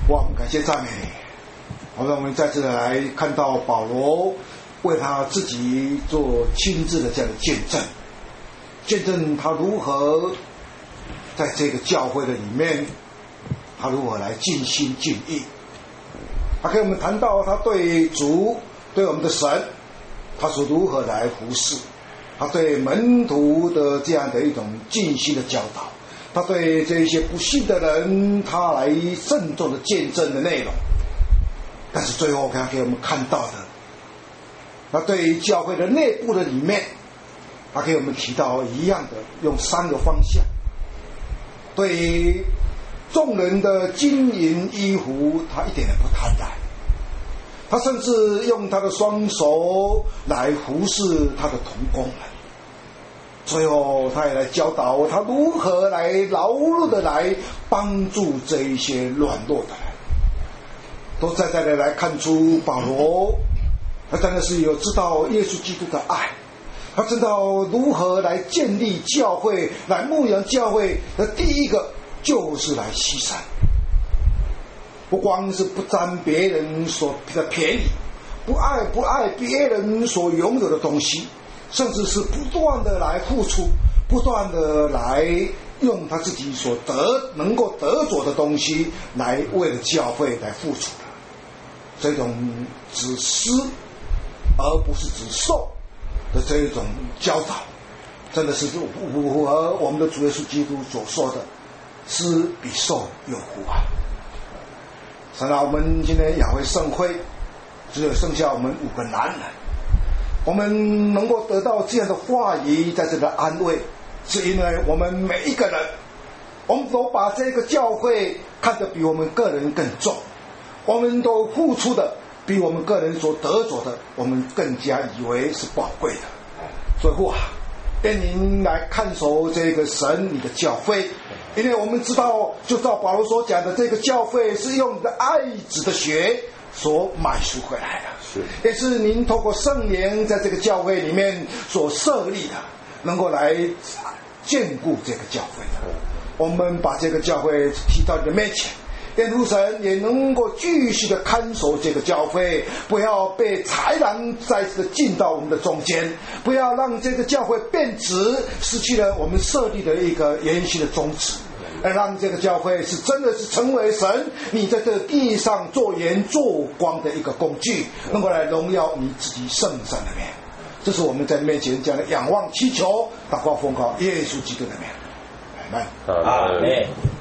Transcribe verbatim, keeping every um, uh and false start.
哇，我们感谢赞美你。好，让我们再次的来看到保罗为他自己做亲自的这样的见证，见证他如何在这个教会的里面，他如何来尽心尽意。他给我们谈到他对主、对我们的神，他是如何来服侍，他对门徒的这样的一种尽心的教导，他对这些不信的人，他来慎重的见证的内容。但是最后他给我们看到的，他对教会的内部的里面，他给我们提到一样的，用三个方向。对众人的金银衣服，他一点也不贪婪，他甚至用他的双手来服侍他的同工们。最后他也来教导他如何来劳碌的来帮助这一些软弱的人。都在在的来看出保罗他真的是有知道耶稣基督的爱，他知道如何来建立教会，来牧养教会的第一个就是来牺牲，不光是不占别人所的便宜，不爱不爱别人所拥有的东西，甚至是不断的来付出，不断的来用他自己所得能够得着的东西来为了教会来付出的。这种只施而不是只受的这一种教导，真的是符合我们的主耶稣基督所说的施比受有福啊。神啊，我们今天雅会盛会只有剩下我们五个男人，我们能够得到这样的话语在这里的安慰，是因为我们每一个人，我们都把这个教会看得比我们个人更重，我们都付出的比我们个人所得着的，我们更加以为是宝贵的。所以父啊，愿您来看守这个神你的教会，因为我们知道，就照保罗所讲的，这个教会是用你的爱子的血所买赎回来的，是也是您透过圣灵在这个教会里面所设立的，能够来眷顾这个教会的。我们把这个教会提到你的面前，愿父神也能够继续的看守这个教会，不要被豺狼再次的进到我们的中间，不要让这个教会变质，失去了我们设立的一个原先的宗旨，而让这个教会是真的是成为神你在这个地上做盐做光的一个工具，能够来荣耀你自己圣神的名。这是我们在面前讲的仰望祈求祷告奉靠耶稣基督的名，阿们。 阿们。